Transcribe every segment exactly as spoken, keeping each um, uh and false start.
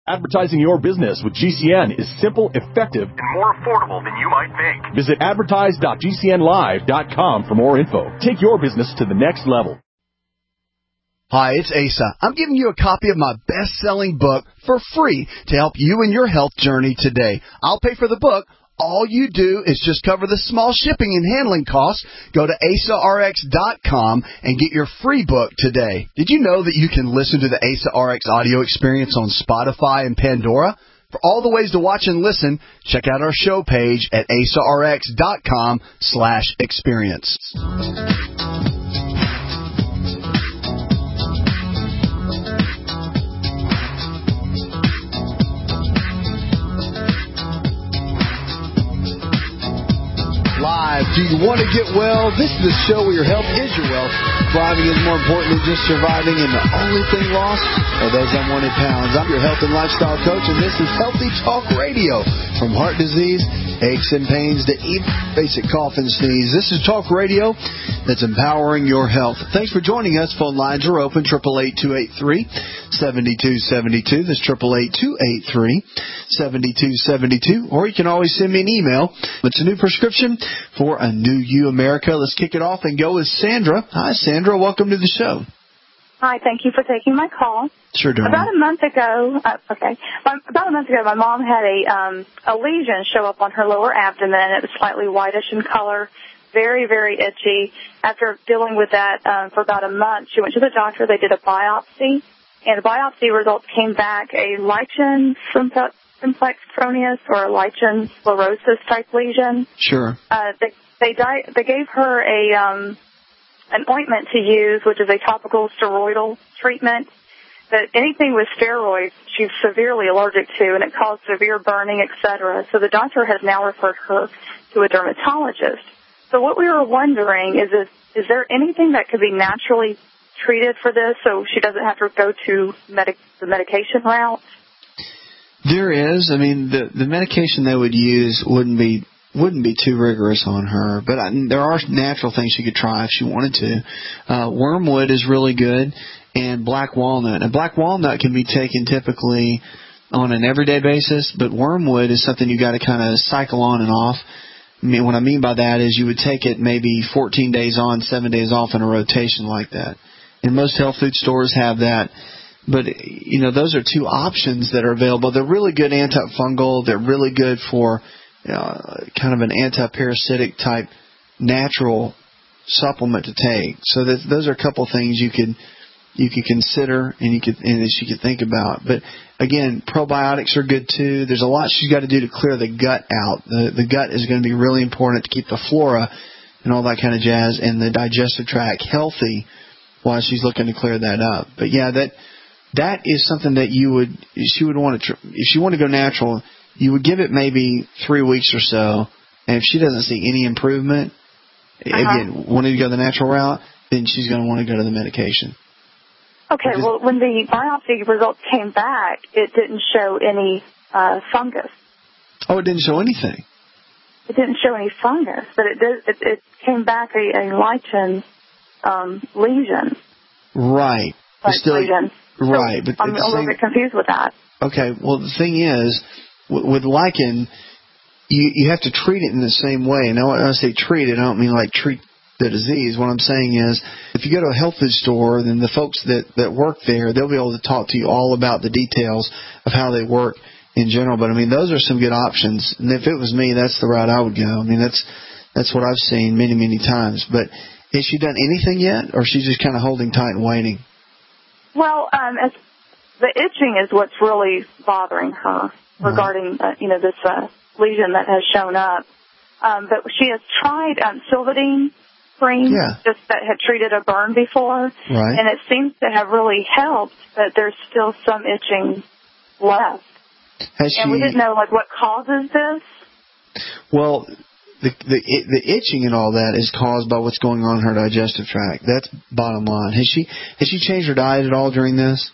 Advertising your business with G C N is simple, effective, and more affordable than you might think. Visit advertise dot g c n live dot com for more info. Take your business to the next level. Hi, it's Asa. I'm giving you a copy of my best-selling book for free to help you in your health journey today. I'll pay for the book. All you do is just cover the small shipping and handling costs. Go to asa r x dot com and get your free book today. Did you know that you can listen to the Asa R X audio experience on Spotify and Pandora? For all the ways to watch and listen, check out our show page at asa r x dot com slash experience. Live. Do you want to get well? This is the show where your health is your wealth. Thriving is more important than just surviving, and the only thing lost are those unwanted pounds. I'm your health and lifestyle coach, and this is Healthy Talk Radio. From heart disease, aches and pains, to even basic cough and sneeze. This is Talk Radio that's empowering your health. Thanks for joining us. Phone lines are open, eight eight eight, two eight three, seven two seven two. That's eight eight eight, two eight three, seven two seven two. Or you can always send me an email. It's a new prescription for a new you, America. Let's kick it off and go with Sandra. Hi, Sandra. Welcome to the show. Hi. Thank you for taking my call. Sure, darling. About a month ago, uh, okay, about a month ago, my mom had a um, a lesion show up on her lower abdomen. It was slightly whitish in color, very, very itchy. After dealing with that um, for about a month, she went to the doctor. They did a biopsy, and the biopsy results came back a lichen simplex proneus or a lichen sclerosis type lesion. Sure. Uh, they they, di- they gave her a um, an ointment to use, which is a topical steroidal treatment. But anything with steroids, she's severely allergic to, and it caused severe burning, et cetera. So the doctor has now referred her to a dermatologist. So what we were wondering is, is, is there anything that could be naturally treated for this so she doesn't have to go to medic- the medication route? There is. I mean, the the medication they would use wouldn't be wouldn't be too rigorous on her, but I, there are natural things she could try if she wanted to. Uh, wormwood is really good, and black walnut. And black walnut can be taken typically on an everyday basis, but wormwood is something you got to kind of cycle on and off. I mean, what I mean by that is you would take it maybe fourteen days on, seven days off in a rotation like that. And most health food stores have that. But, you know, those are two options that are available. They're really good antifungal. They're really good for uh, kind of an anti-parasitic type natural supplement to take. So that, those are a couple things you could you could consider and you could and that you could think about. But again, probiotics are good too. There's a lot she's got to do to clear the gut out. The the gut is going to be really important to keep the flora and all that kind of jazz and the digestive tract healthy while she's looking to clear that up. But yeah, that that is something that you would she would want to if she wanted to go natural. You would give it maybe three weeks or so, and if she doesn't see any improvement, uh-huh. again, wanting to go the natural route, then she's going to want to go to the medication. Okay, because, well, when the biopsy results came back, it didn't show any uh, fungus. Oh, it didn't show anything? It didn't show any fungus, but it did. It, it came back a, a lichen um, lesion. Right. Like still, lesion. Right. So but I'm a little same, bit confused with that. Okay, well, the thing is, w- with lichen, you, you have to treat it in the same way. Now, when I say treat it, I don't mean like treat the disease. What I'm saying is, if you go to a health food store, then the folks that, that work there, they'll be able to talk to you all about the details of how they work in general. But, I mean, those are some good options. And if it was me, that's the route I would go. I mean, that's that's what I've seen many, many times. But has she done anything yet, or is she just kind of holding tight and waiting? Well, um, as the itching is what's really bothering her regarding, uh, you know, this uh, lesion that has shown up. Um, but she has tried um, Silvadene cream, yeah. just that had treated a burn before, right. and it seems to have really helped, but there's still some itching left. Has and she, we didn't know, like, what causes this. Well, the, the the itching and all that is caused by what's going on in her digestive tract. That's bottom line. Has she has she changed her diet at all during this?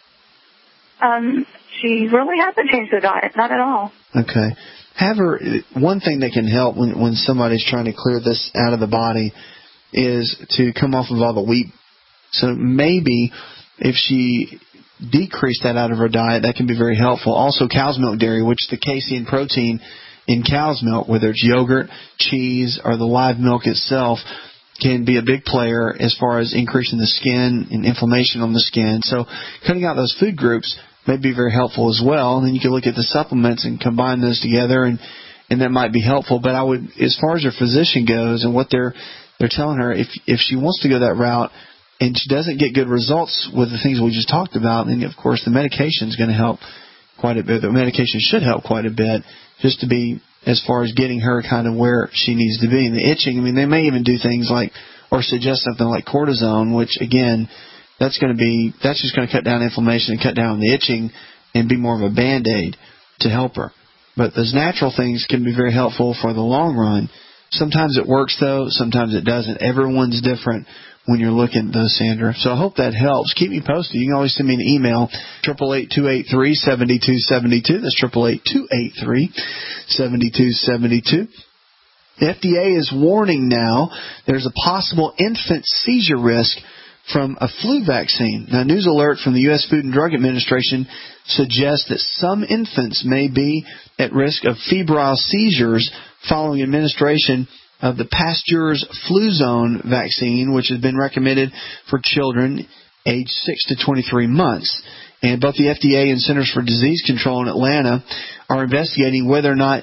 Um, she really hasn't changed her diet, not at all. Okay. Have her. One thing that can help when when somebody's trying to clear this out of the body is to come off of all the wheat. So maybe if she decrease that out of her diet, that can be very helpful. Also, cow's milk dairy, which is the casein protein in cow's milk, whether it's yogurt, cheese, or the live milk itself, can be a big player as far as increasing the skin and inflammation on the skin. So cutting out those food groups may be very helpful as well. And then you can look at the supplements and combine those together, and, and that might be helpful. But I would, as far as her physician goes and what they're they're telling her, if if she wants to go that route and she doesn't get good results with the things we just talked about, then of course the medication is going to help quite a bit. The medication should help quite a bit, just to be as far as getting her kind of where she needs to be. And the itching, I mean, they may even do things like, or suggest something like cortisone, which again, that's going to be, that's just going to cut down inflammation and cut down the itching and be more of a Band-Aid to help her. But those natural things can be very helpful for the long run. Sometimes it works, though. Sometimes it doesn't. Everyone's different when you're looking at those, Sandra. So I hope that helps. Keep me posted. You can always send me an email, eight eight eight, two eight three, seven two seven two. That's eight eight eight, two eight three, seven two seven two. The F D A is warning now there's a possible infant seizure risk from a flu vaccine. Now, news alert from the U S Food and Drug Administration suggests that some infants may be at risk of febrile seizures following administration of the Pasteur's Fluzone vaccine, which has been recommended for children aged six to twenty-three months. And both the F D A and Centers for Disease Control in Atlanta are investigating whether or not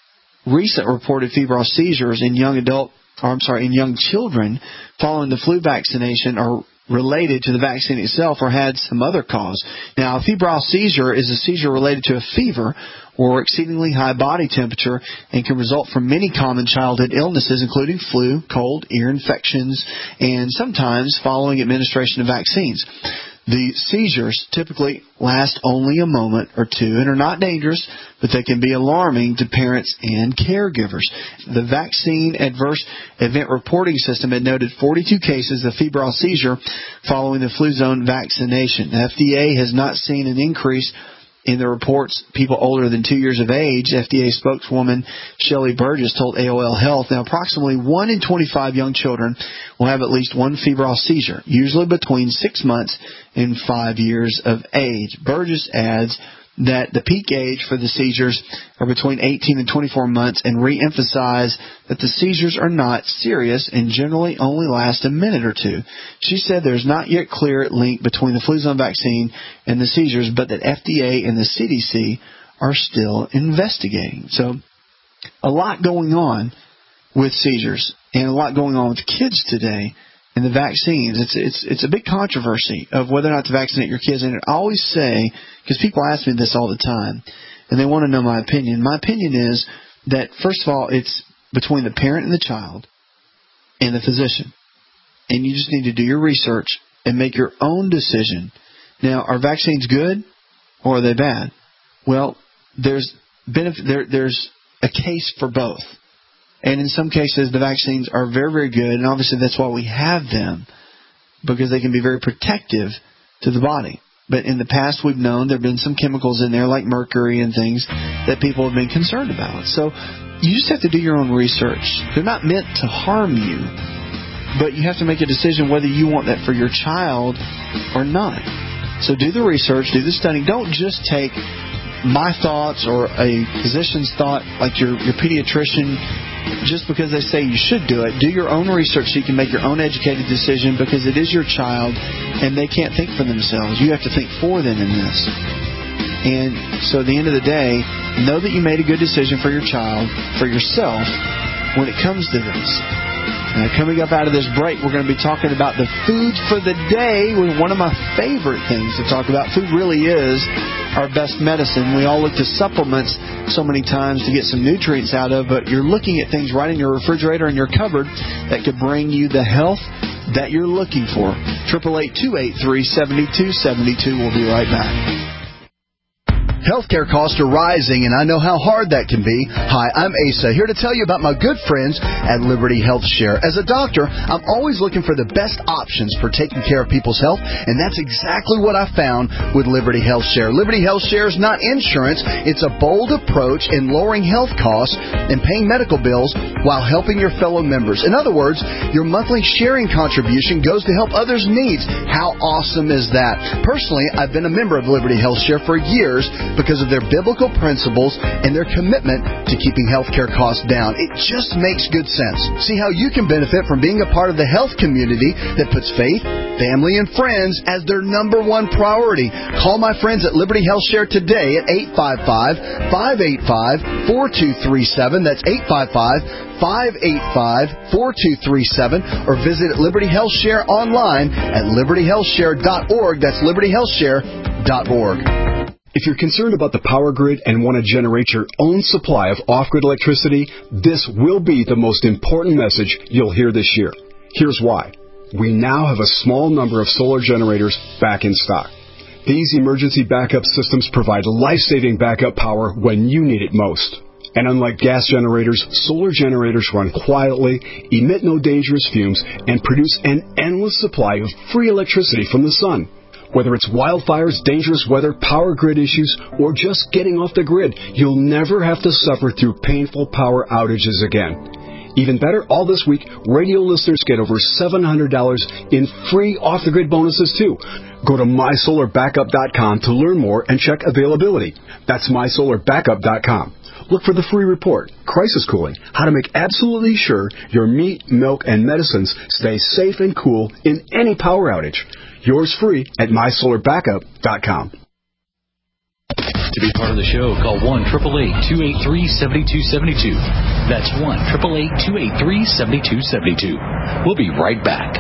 recent reported febrile seizures in young adult, or I'm sorry, in young children following the flu vaccination are related to the vaccine itself or had some other cause. Now, a febrile seizure is a seizure related to a fever or exceedingly high body temperature and can result from many common childhood illnesses, including flu, cold, ear infections, and sometimes following administration of vaccines. The seizures typically last only a moment or two and are not dangerous, but they can be alarming to parents and caregivers. The Vaccine Adverse Event Reporting System had noted forty-two cases of febrile seizure following the Fluzone vaccination. The F D A has not seen an increase in the reports people older than two years of age. F D A spokeswoman Shelley Burgess told A O L Health, now approximately one in twenty-five young children will have at least one febrile seizure, usually between six months and five years of age. Burgess adds that the peak age for the seizures are between eighteen and twenty-four months and re-emphasize that the seizures are not serious and generally only last a minute or two. She said there's not yet clear link between the Fluzone vaccine and the seizures, but that F D A and the C D C are still investigating. So a lot going on with seizures and a lot going on with kids today. And the vaccines, it's it's it's a big controversy of whether or not to vaccinate your kids. And I always say, because people ask me this all the time, and they want to know my opinion. My opinion is that, first of all, it's between the parent and the child and the physician. And you just need to do your research and make your own decision. Now, are vaccines good or are they bad? Well, there's benefit, there, there's a case for both. And in some cases, the vaccines are very, very good, and obviously that's why we have them, because they can be very protective to the body. But in the past, we've known there have been some chemicals in there, like mercury and things, that people have been concerned about. So you just have to do your own research. They're not meant to harm you, but you have to make a decision whether you want that for your child or not. So do the research, do the studying. Don't just take my thoughts or a physician's thought, like your, your pediatrician, just because they say you should do it. Do your own research so you can make your own educated decision, because it is your child and they can't think for themselves. You have to think for them in this. And so at the end of the day, know that you made a good decision for your child, for yourself, when it comes to this. Now, coming up out of this break, we're going to be talking about the food for the day, with one of my favorite things to talk about. Food really is our best medicine. We all look to supplements so many times to get some nutrients out of, but you're looking at things right in your refrigerator and your cupboard that could bring you the health that you're looking for. eight eight eight, two eight three, seven two seven two. We'll be right back. Healthcare costs are rising, and I know how hard that can be. Hi, I'm Asa, here to tell you about my good friends at Liberty Health Share. As a doctor, I'm always looking for the best options for taking care of people's health, and that's exactly what I found with Liberty Health Share. Liberty Health Share is not insurance. It's a bold approach in lowering health costs and paying medical bills while helping your fellow members. In other words, your monthly sharing contribution goes to help others' needs. How awesome is that? Personally, I've been a member of Liberty Health Share for years because of their biblical principles and their commitment to keeping healthcare costs down. It just makes good sense. See how you can benefit from being a part of the health community that puts faith, family, and friends as their number one priority. Call my friends at Liberty Health Share today at eight five five, five eight five, four two three seven. That's eight five five, five eight five, four two three seven. Or visit Liberty Health Share online at liberty health share dot org. That's liberty health share dot org. If you're concerned about the power grid and want to generate your own supply of off-grid electricity, this will be the most important message you'll hear this year. Here's why. We now have a small number of solar generators back in stock. These emergency backup systems provide life-saving backup power when you need it most. And unlike gas generators, solar generators run quietly, emit no dangerous fumes, and produce an endless supply of free electricity from the sun. Whether it's wildfires, dangerous weather, power grid issues, or just getting off the grid, you'll never have to suffer through painful power outages again. Even better, all this week, radio listeners get over seven hundred dollars in free off-the-grid bonuses, too. Go to my solar backup dot com to learn more and check availability. That's my solar backup dot com. Look for the free report, Crisis Cooling, how to make absolutely sure your meat, milk, and medicines stay safe and cool in any power outage. Yours free at my solar backup dot com. To be part of the show, call one eight eight eight, two eight three, seven two seven two. That's one eight eight eight, two eight three, seven two seven two. We'll be right back.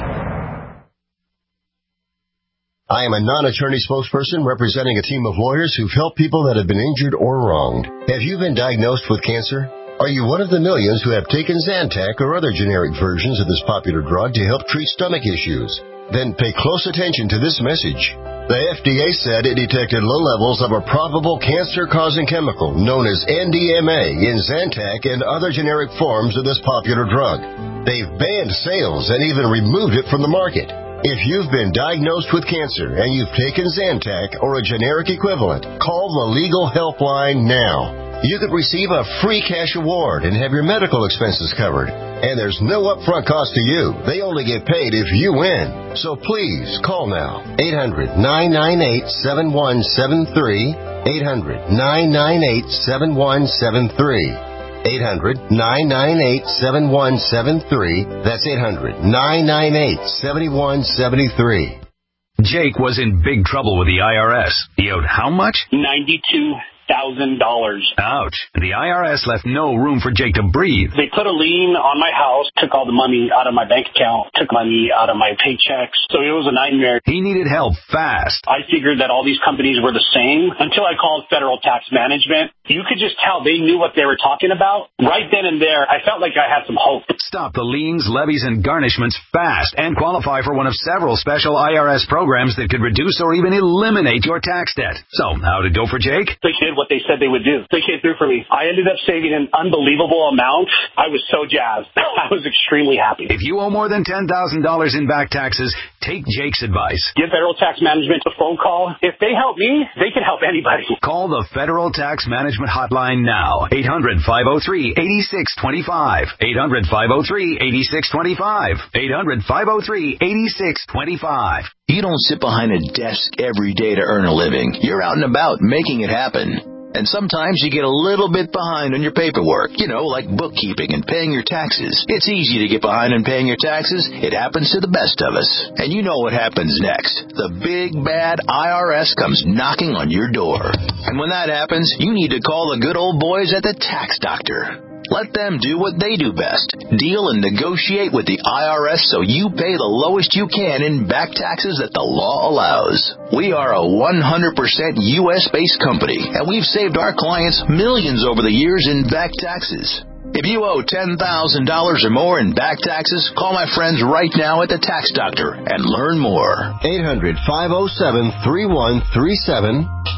I am a non-attorney spokesperson representing a team of lawyers who've helped people that have been injured or wronged. Have you been diagnosed with cancer? Are you one of the millions who have taken Zantac or other generic versions of this popular drug to help treat stomach issues? Then pay close attention to this message. The F D A said it detected low levels of a probable cancer-causing chemical known as N D M A in Zantac and other generic forms of this popular drug. They've banned sales and even removed it from the market. If you've been diagnosed with cancer and you've taken Zantac or a generic equivalent, call the legal helpline now. You could receive a free cash award and have your medical expenses covered. And there's no upfront cost to you. They only get paid if you win. So please call now. eight hundred, nine nine eight, seven one seven three. eight hundred, nine nine eight, seven one seven three. eight hundred, nine nine eight, seven one seven three. That's eight hundred, nine nine eight, seven one seven three. Jake was in big trouble with the I R S. He owed how much? ninety-two thousand dollars. Ouch. The I R S left no room for Jake to breathe. They put a lien on my house, took all the money out of my bank account, took money out of my paychecks. So it was a nightmare. He needed help fast. I figured that all these companies were the same until I called Federal Tax Management. You could just tell they knew what they were talking about. Right then and there, I felt like I had some hope. Stop the liens, levies, and garnishments fast and qualify for one of several special I R S programs that could reduce or even eliminate your tax debt. So, how'd it go for Jake? They did what they said they would do. They came through for me. I ended up saving an unbelievable amount. I was so jazzed. I was extremely happy. If you owe more than ten thousand dollars in back taxes, take Jake's advice. Give Federal Tax Management a phone call. If they help me, they can help anybody. Call the Federal Tax Management Hotline now. eight hundred, five oh three, eight six two five. eight hundred, five oh three, eight six two five. eight hundred, five oh three, eight six two five. You don't sit behind a desk every day to earn a living. You're out and about making it happen. And sometimes you get a little bit behind on your paperwork, you know, like bookkeeping and paying your taxes. It's easy to get behind on paying your taxes. It happens to the best of us. And you know what happens next. The big, bad I R S comes knocking on your door. And when that happens, you need to call the good old boys at the Tax Doctor. Let them do what they do best. Deal and negotiate with the I R S so you pay the lowest you can in back taxes that the law allows. We are a one hundred percent U S-based company, and we've saved our clients millions over the years in back taxes. If you owe ten thousand dollars or more in back taxes, call my friends right now at the Tax Doctor and learn more. eight hundred, five oh seven, three one three seven.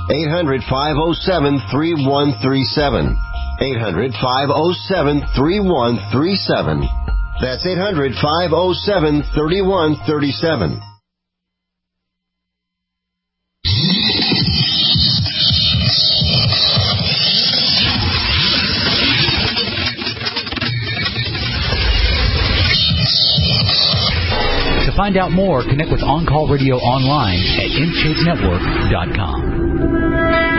eight hundred, five oh seven, three one three seven. eight hundred, five oh seven, three one three seven. That's eight hundred, five oh seven, three one three seven. To find out more, connect with On Call Radio online at m chase network dot com.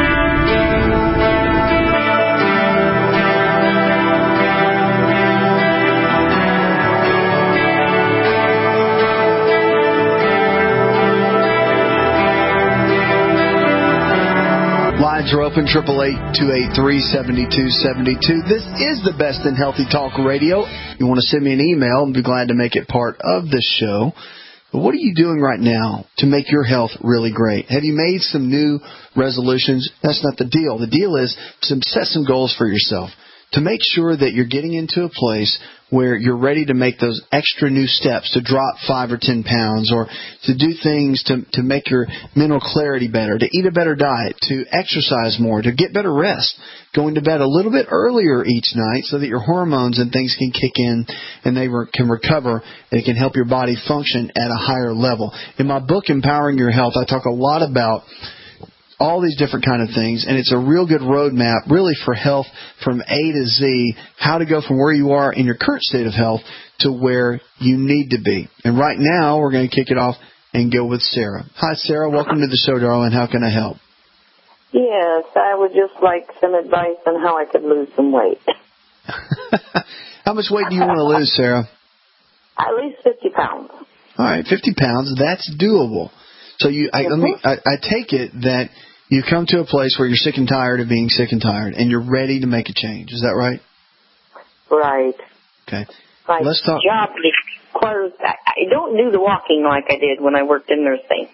Lines are open, eight eight eight, two eight three, seven two seven two. This is the Best in Healthy Talk Radio. You want to send me an email, and be glad to make it part of this show. But what are you doing right now to make your health really great? Have you made some new resolutions? That's not the deal. The deal is to set some goals for yourself, to make sure that you're getting into a place where you're ready to make those extra new steps, to drop five or ten pounds, or to do things to, to make your mental clarity better, to eat a better diet, to exercise more, to get better rest, going to bed a little bit earlier each night so that your hormones and things can kick in and they re- can recover and it can help your body function at a higher level. In my book, Empowering Your Health, I talk a lot about all these different kind of things, and it's a real good roadmap, really, for health from A to Z, how to go from where you are in your current state of health to where you need to be. And right now, we're going to kick it off and go with Sarah. Hi, Sarah. Welcome to the show, darling. How can I help? Yes, I would just like some advice on how I could lose some weight. How much weight do you want to lose, Sarah? At least fifty pounds. All right, fifty pounds. That's doable. So you, I, let me, I, I take it that you come to a place where you're sick and tired of being sick and tired, and you're ready to make a change. Is that right? Right. Okay. My Let's talk. job requires, I don't do the walking like I did when I worked in nursing.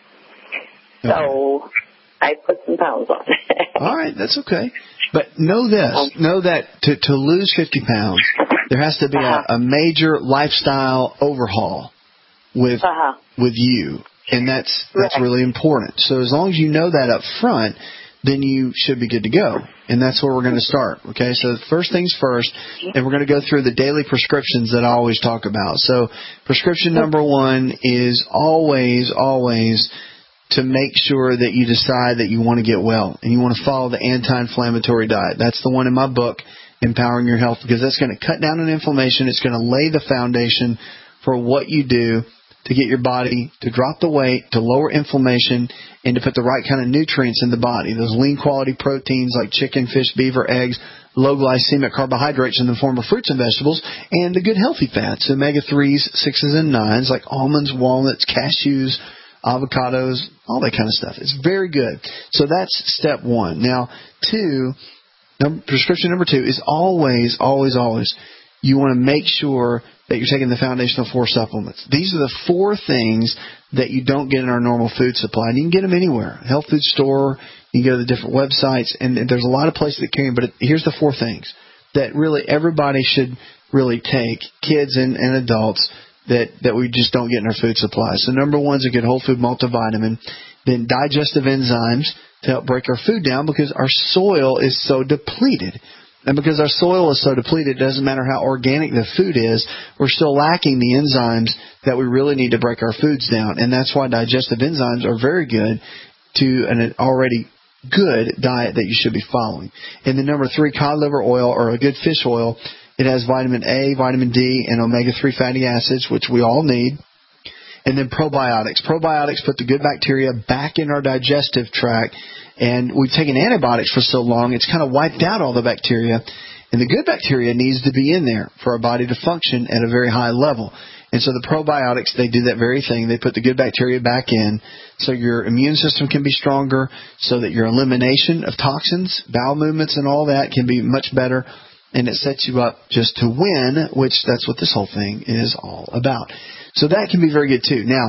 Okay. So I put some pounds on. All right, that's okay. But know this, know that to, to lose fifty pounds, there has to be uh-huh. a, a major lifestyle overhaul with uh-huh. with you. And that's that's right. really important. So as long as you know that up front, then you should be good to go. And that's where we're going to start. Okay, so first things first, and we're going to go through the daily prescriptions that I always talk about. So prescription number one is always, always to make sure that you decide that you want to get well and you want to follow the anti-inflammatory diet. That's the one in my book, Empowering Your Health, because that's going to cut down on inflammation. It's going to lay the foundation for what you do to get your body to drop the weight, to lower inflammation, and to put the right kind of nutrients in the body. Those lean quality proteins like chicken, fish, beaver, eggs, low glycemic carbohydrates in the form of fruits and vegetables, and the good healthy fats, omega threes, sixes, and nines like almonds, walnuts, cashews, avocados, all that kind of stuff. It's very good. So that's step one. Now, two, number, prescription number two is always, always, always, you want to make sure that you're taking the foundational four supplements. These are the four things that you don't get in our normal food supply. And you can get them anywhere. Health food store, you can go to the different websites, and there's a lot of places that carry them. But here's the four things that really everybody should really take, kids and, and adults, that, that we just don't get in our food supply. So number one is a good whole food multivitamin. Then digestive enzymes to help break our food down because our soil is so depleted. And because our soil is so depleted, it doesn't matter how organic the food is, we're still lacking the enzymes that we really need to break our foods down. And that's why digestive enzymes are very good to an already good diet that you should be following. And then number three, cod liver oil or a good fish oil. It has vitamin A, vitamin D, and omega three fatty acids, which we all need. And then probiotics. Probiotics put the good bacteria back in our digestive tract. And we've taken antibiotics for so long, it's kind of wiped out all the bacteria. And the good bacteria needs to be in there for our body to function at a very high level. And so the probiotics, they do that very thing. They put the good bacteria back in so your immune system can be stronger, so that your elimination of toxins, bowel movements, and all that can be much better. And it sets you up just to win, which that's what this whole thing is all about. So that can be very good too. Now,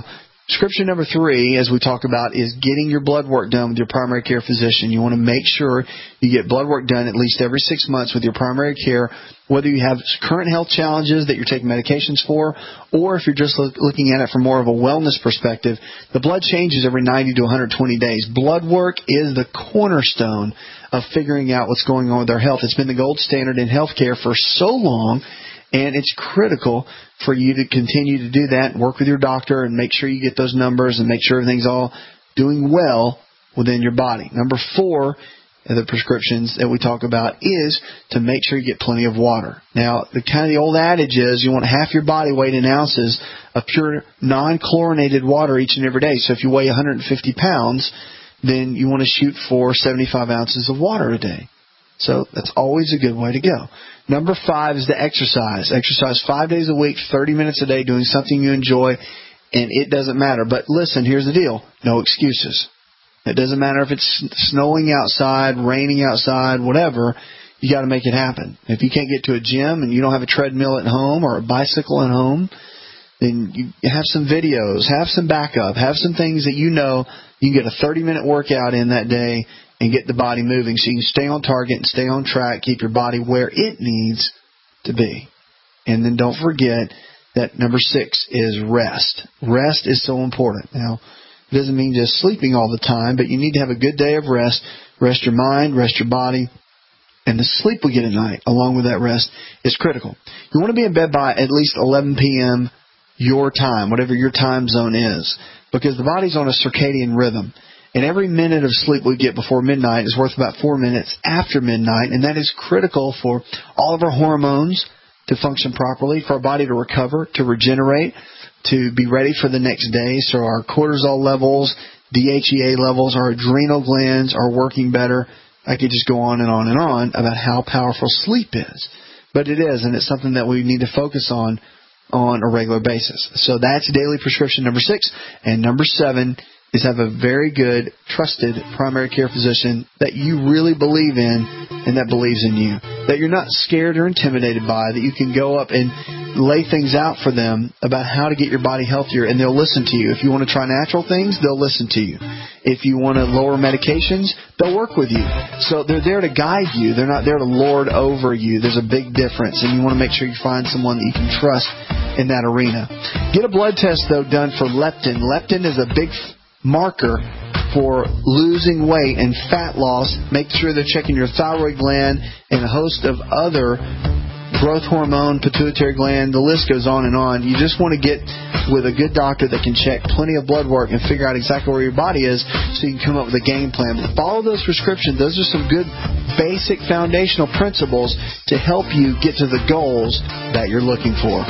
Prescription number three, as we talk about, is getting your blood work done with your primary care physician. You want to make sure you get blood work done at least every six months with your primary care, whether you have current health challenges that you're taking medications for, or if you're just look, looking at it from more of a wellness perspective. The blood changes every ninety to one hundred twenty days. Blood work is the cornerstone of figuring out what's going on with our health. It's been the gold standard in healthcare for so long, and it's critical for you to continue to do that and work with your doctor and make sure you get those numbers and make sure everything's all doing well within your body. Number four of the prescriptions that we talk about is to make sure you get plenty of water. Now, the kind of the old adage is you want half your body weight in ounces of pure non-chlorinated water each and every day. So if you weigh one hundred fifty pounds, then you want to shoot for seventy-five ounces of water a day. So that's always a good way to go. Number five is to exercise. Exercise five days a week, thirty minutes a day, doing something you enjoy, and it doesn't matter. But listen, here's the deal. No excuses. It doesn't matter if it's snowing outside, raining outside, whatever. You got to make it happen. If you can't get to a gym and you don't have a treadmill at home or a bicycle at home, then you have some videos, have some backup, have some things that you know you can get a thirty-minute workout in that day and get the body moving so you can stay on target and stay on track, keep your body where it needs to be. And then don't forget that number six is rest. Rest is so important. Now, it doesn't mean just sleeping all the time, but you need to have a good day of rest. Rest your mind, rest your body, and the sleep we get at night along with that rest is critical. You want to be in bed by at least eleven p.m. your time, whatever your time zone is, because the body's on a circadian rhythm. And every minute of sleep we get before midnight is worth about four minutes after midnight, and that is critical for all of our hormones to function properly, for our body to recover, to regenerate, to be ready for the next day. So our cortisol levels, D H E A levels, our adrenal glands are working better. I could just go on and on and on about how powerful sleep is. But it is, and it's something that we need to focus on on a regular basis. So that's daily prescription number six. And number seven is have a very good, trusted primary care physician that you really believe in and that believes in you, that you're not scared or intimidated by, that you can go up and lay things out for them about how to get your body healthier, and they'll listen to you. If you want to try natural things, they'll listen to you. If you want to lower medications, they'll work with you. So they're there to guide you. They're not there to lord over you. There's a big difference, and you want to make sure you find someone that you can trust in that arena. Get a blood test, though, done for leptin. Leptin is a big marker for losing weight and fat loss. Make sure they're checking your thyroid gland and a host of other growth hormone, pituitary gland, the list goes on and on. You just want to get with a good doctor that can check plenty of blood work and figure out exactly where your body is so you can come up with a game plan. But follow those prescriptions. Those are some good basic foundational principles to help you get to the goals that you're looking for.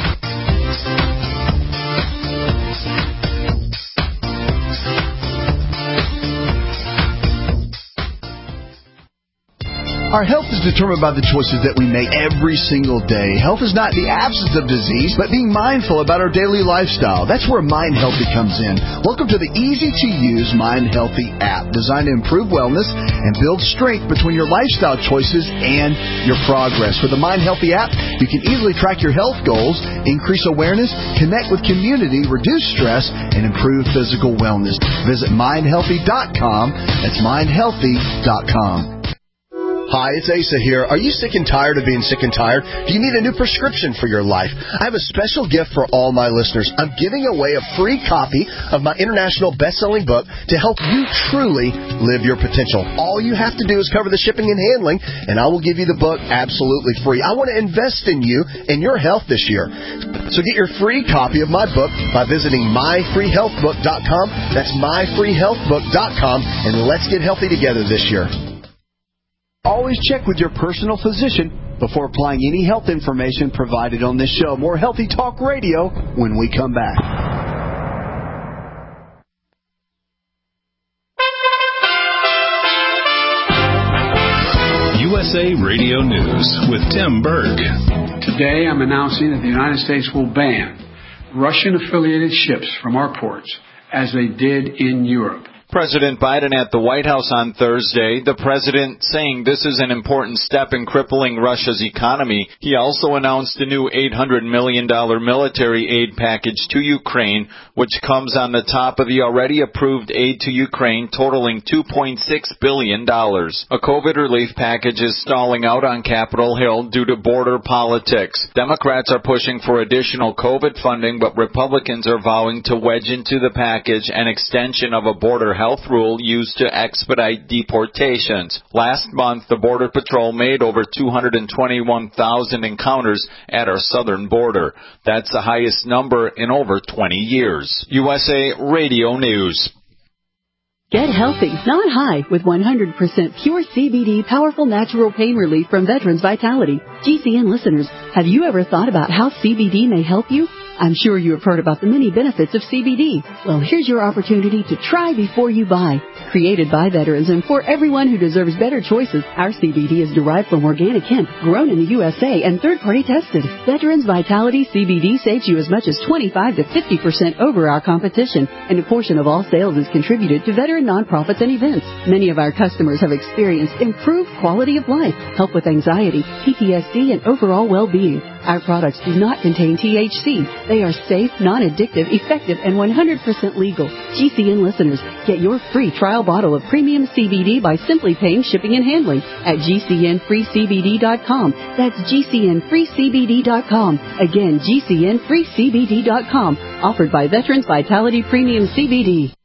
Our health is determined by the choices that we make every single day. Health is not the absence of disease, but being mindful about our daily lifestyle. That's where Mind Healthy comes in. Welcome to the easy-to-use Mind Healthy app, designed to improve wellness and build strength between your lifestyle choices and your progress. With the Mind Healthy app, you can easily track your health goals, increase awareness, connect with community, reduce stress, and improve physical wellness. Visit mind healthy dot com. That's mind healthy dot com. Hi, it's Asa here. Are you sick and tired of being sick and tired? Do you need a new prescription for your life? I have a special gift for all my listeners. I'm giving away a free copy of my international best-selling book to help you truly live your potential. All you have to do is cover the shipping and handling, and I will give you the book absolutely free. I want to invest in you and your health this year. So get your free copy of my book by visiting my free health book dot com. That's my free health book dot com, and let's get healthy together this year. Always check with your personal physician before applying any health information provided on this show. More Healthy Talk Radio when we come back. U S A Radio News with Tim Berg. Today I'm announcing that the United States will ban Russian-affiliated ships from our ports, as they did in Europe. President Biden at the White House on Thursday, the president saying this is an important step in crippling Russia's economy. He also announced a new eight hundred million dollars military aid package to Ukraine, which comes on the top of the already approved aid to Ukraine totaling two point six billion dollars. A COVID relief package is stalling out on Capitol Hill due to border politics. Democrats are pushing for additional COVID funding, but Republicans are vowing to wedge into the package an extension of a border health rule used to expedite deportations. Last month, the Border Patrol made over two hundred twenty-one thousand encounters at our southern border. That's the highest number in over twenty years. U S A Radio News. Get healthy, not high, with one hundred percent pure C B D powerful natural pain relief from Veterans Vitality. G C N listeners, have you ever thought about how C B D may help you? I'm sure you have heard about the many benefits of C B D. Well, here's your opportunity to try before you buy. Created by veterans and for everyone who deserves better choices, our C B D is derived from organic hemp, grown in the U S A and third-party tested. Veterans Vitality C B D saves you as much as twenty-five to fifty percent over our competition, and a portion of all sales is contributed to veteran nonprofits and events. Many of our customers have experienced improved quality of life, help with anxiety, P T S D, and overall well-being. Our products do not contain T H C. They are safe, non-addictive, effective, and one hundred percent legal. G C N listeners, get your free trial bottle of premium C B D by simply paying shipping and handling at G C N free C B D dot com. That's G C N free C B D dot com. Again, G C N free C B D dot com. Offered by Veterans Vitality Premium C B D.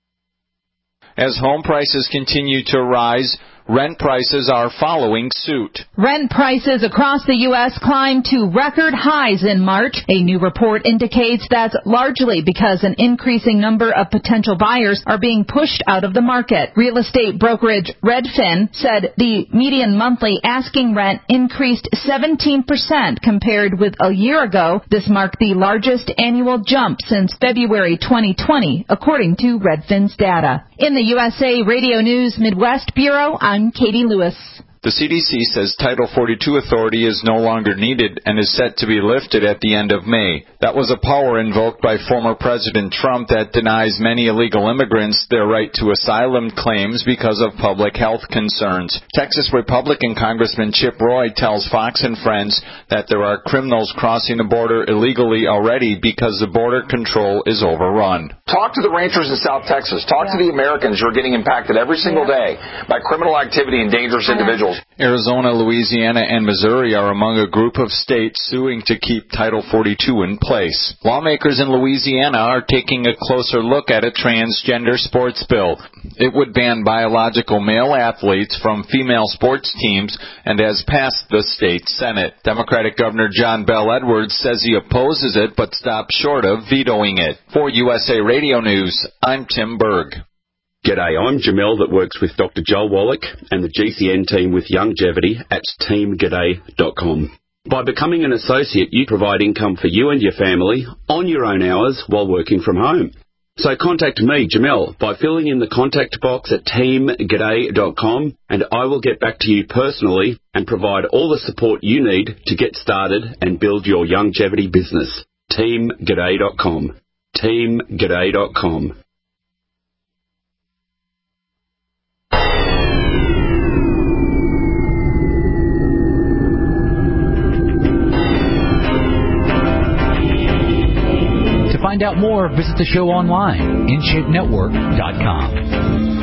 As home prices continue to rise, rent prices are following suit. Rent prices across the U S climbed to record highs in March. A new report indicates that's largely because an increasing number of potential buyers are being pushed out of the market. Real estate brokerage Redfin said the median monthly asking rent increased seventeen percent compared with a year ago. This marked the largest annual jump since February twenty twenty, according to Redfin's data. In the U S A Radio News Midwest Bureau, I'm Katie Lewis. The C D C says Title forty-two authority is no longer needed and is set to be lifted at the end of May. That was a power invoked by former President Trump that denies many illegal immigrants their right to asylum claims because of public health concerns. Texas Republican Congressman Chip Roy tells Fox and Friends that there are criminals crossing the border illegally already because the border control is overrun. Talk to the ranchers in South Texas. Talk yeah. to the Americans who are getting impacted every single yeah. day by criminal activity and dangerous individuals. Arizona, Louisiana, and Missouri are among a group of states suing to keep Title forty-two in place. Lawmakers in Louisiana are taking a closer look at a transgender sports bill. It would ban biological male athletes from female sports teams and has passed the state Senate. Democratic Governor John Bel Edwards says he opposes it but stopped short of vetoing it. For U S A Radio News, I'm Tim Berg. G'day, I'm Jamel that works with Doctor Joel Wallach and the G C N team with Longevity at team g'day dot com. By becoming an associate, you provide income for you and your family on your own hours while working from home. So contact me, Jamel, by filling in the contact box at team g'day dot com, and I will get back to you personally and provide all the support you need to get started and build your longevity business. team g'day dot com. team g'day dot com. To find out more, visit the show online, in shape network dot com.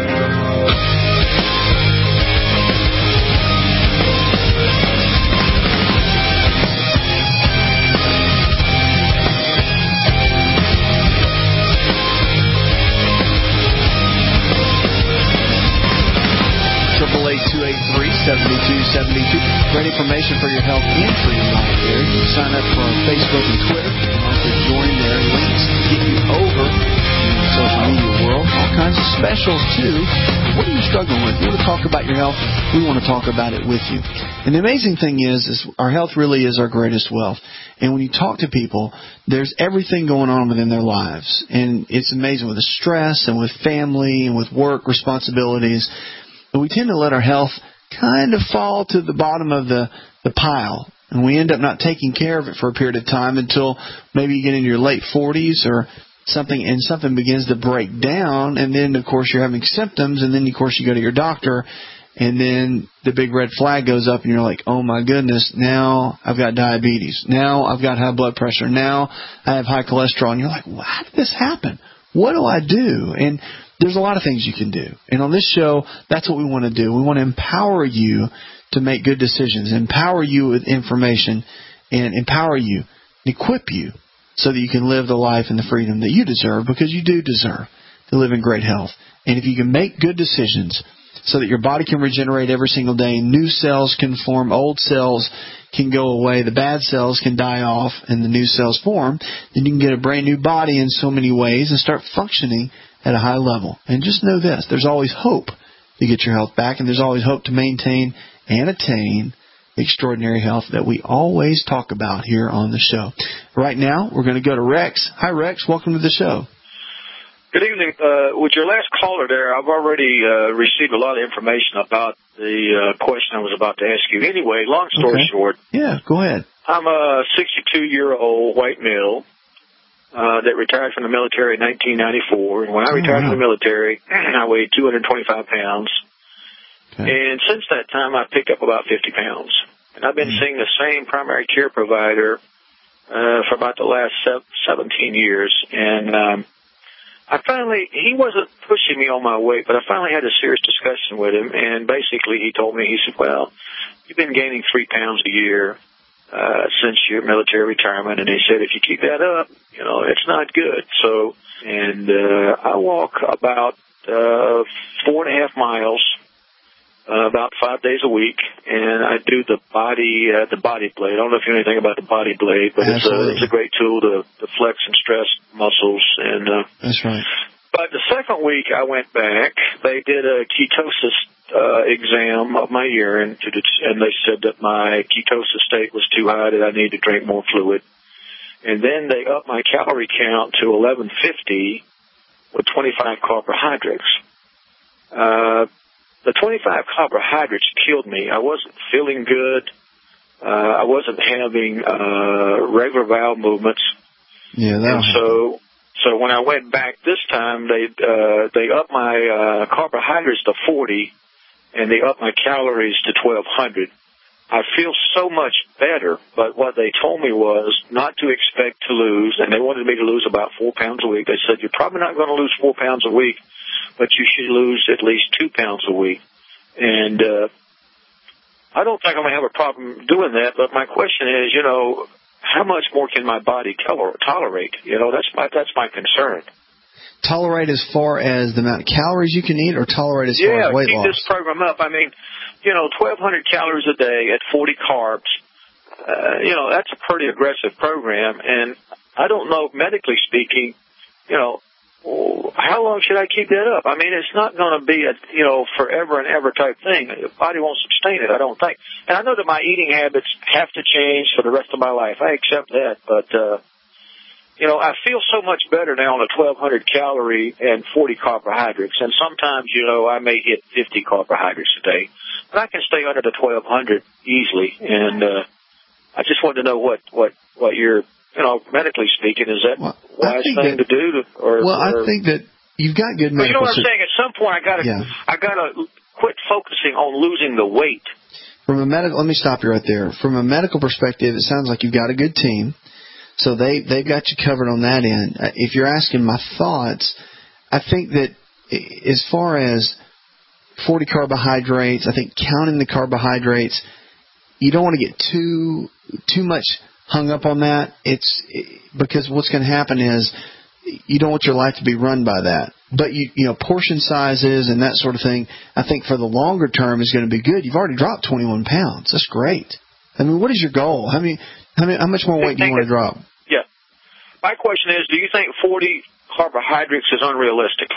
two eight three, seven two seven two. Great information for your health and for your life there. You can sign up for our Facebook and Twitter. Also join there. Links to get you over in the social media world. All kinds of specials, too. What are you struggling with? You want to talk about your health? We want to talk about it with you. And the amazing thing is, is our health really is our greatest wealth. And when you talk to people, there's everything going on within their lives. And it's amazing with the stress and with family and with work responsibilities. But we tend to let our health kind of fall to the bottom of the, the pile. And we end up not taking care of it for a period of time until maybe you get into your late forties or something and something begins to break down, and then of course you're having symptoms, and then of course you go to your doctor, and then the big red flag goes up, and you're like, oh my goodness, now I've got diabetes, now I've got high blood pressure, now I have high cholesterol, and you're like, well, how did this happen? What do I do? And there's a lot of things you can do, and on this show, that's what we want to do. We want to empower you to make good decisions, empower you with information, and empower you, equip you, so that you can live the life and the freedom that you deserve, because you do deserve to live in great health. And if you can make good decisions so that your body can regenerate every single day, new cells can form, old cells can go away, the bad cells can die off, and the new cells form, then you can get a brand new body in so many ways and start functioning at a high level. And just know this, there's always hope to get your health back, and there's always hope to maintain and attain extraordinary health that we always talk about here on the show. Right now, we're going to go to Rex. Hi, Rex. Welcome to the show. Good evening. Uh, with your last caller there, I've already uh, received a lot of information about the uh, question I was about to ask you. Anyway, long story Okay. short, Yeah, go ahead. I'm a sixty-two-year-old white male uh, that retired from the military in nineteen ninety-four. And when I retired wow. from the military, I weighed two hundred twenty-five pounds. Okay. And since that time, I've picked up about fifty pounds. And I've been mm. seeing the same primary care provider uh, for about the last seventeen years. And um, I finally, he wasn't pushing me on my weight, but I finally had a serious discussion with him. And basically, he told me, he said, well, you've been gaining three pounds a year uh, since your military retirement. And he said, if you keep that up, you know, it's not good. So, and uh, I walk about uh, four and a half miles. Uh, about five days a week, and I do the body uh, the body blade. I don't know if you know anything about the body blade, but it's a, it's a great tool to, to flex and stress muscles. And uh, That's right. But the second week I went back, they did a ketosis uh, exam of my urine, to det- and they said that my ketosis state was too high, that I needed to drink more fluid. And then they upped my calorie count to eleven fifty with twenty-five carbohydrates. Uh, The twenty-five carbohydrates killed me. I wasn't feeling good. Uh, I wasn't having uh, regular bowel movements. Yeah, that and so, so when I went back this time, they uh, they upped my uh, carbohydrates to forty, and they upped my calories to twelve hundred. I feel so much better, but what they told me was not to expect to lose, and they wanted me to lose about four pounds a week. They said, you're probably not going to lose four pounds a week, but you should lose at least two pounds a week. And uh, I don't think I'm going to have a problem doing that, but my question is, you know, how much more can my body toler- tolerate? You know, that's my that's my concern. Tolerate as far as the amount of calories you can eat, or tolerate as yeah, far as weight keep loss? this program up. I mean, you know, twelve hundred calories a day at forty carbs, uh, you know, that's a pretty aggressive program. And I don't know, medically speaking, you know, how long should I keep that up? I mean, it's not going to be a, you know, forever and ever type thing. The body won't sustain it, I don't think. And I know that my eating habits have to change for the rest of my life. I accept that. But, uh, you know, I feel so much better now on a twelve hundred calorie and forty carbohydrates. And sometimes, you know, I may hit fifty carbohydrates a day. But I can stay under the twelve hundred easily. And uh, I just wanted to know what, what, what your... You know, medically speaking, is that well, wise thing that, to do? To, or, well, or, I think that you've got good medical... You know what I'm saying? At some point, I got to yeah. I got to quit focusing on losing the weight. From a medical... Let me stop you right there. From a medical perspective, it sounds like you've got a good team. So they, they've got you covered on that end. If you're asking my thoughts, I think that as far as forty carbohydrates, I think counting the carbohydrates, you don't want to get too too much hung up on that. It's because what's going to happen is you don't want your life to be run by that. But you you know portion sizes and that sort of thing, I think for the longer term is going to be good. You've already dropped twenty-one pounds. That's great. I mean, what is your goal? How many how many how much more weight do you want to drop? Yeah. My question is, do you think forty carbohydrates is unrealistic?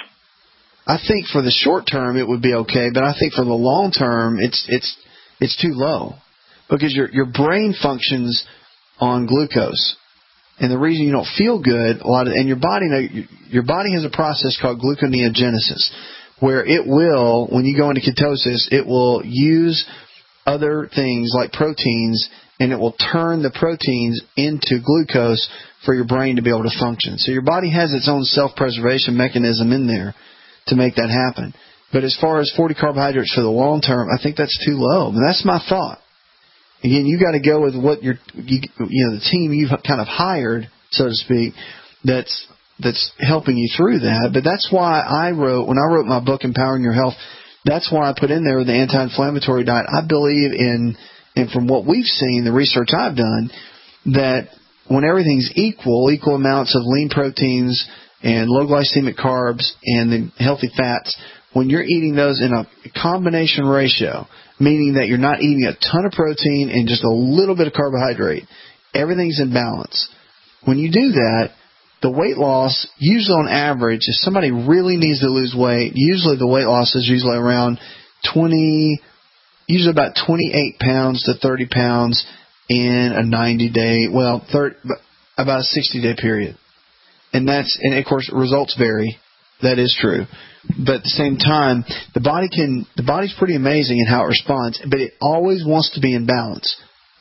I think for the short term it would be okay, but I think for the long term it's it's it's too low because your your brain functions on glucose, and the reason you don't feel good a lot of, and your body your body has a process called gluconeogenesis, where it will, when you go into ketosis, it will use other things like proteins, and it will turn the proteins into glucose for your brain to be able to function. So your body has its own self-preservation mechanism in there to make that happen. But as far as forty carbohydrates for the long term, I think that's too low. And that's my thought. Again, you got to go with what your, you, you know, the team you've kind of hired, so to speak, that's that's helping you through that. But that's why I wrote, when I wrote my book, Empowering Your Health, that's why I put in there the anti-inflammatory diet. I believe in, and from what we've seen, the research I've done, that when everything's equal, equal amounts of lean proteins and low glycemic carbs and the healthy fats, when you're eating those in a combination ratio, meaning that you're not eating a ton of protein and just a little bit of carbohydrate, everything's in balance. When you do that, the weight loss, usually on average, if somebody really needs to lose weight, usually the weight loss is usually around twenty, usually about twenty-eight pounds to thirty pounds in a ninety-day, well, thirty, about a sixty-day period. And that's, and of course, results vary. That is true. But at the same time, the body can, the body's pretty amazing in how it responds, but it always wants to be in balance.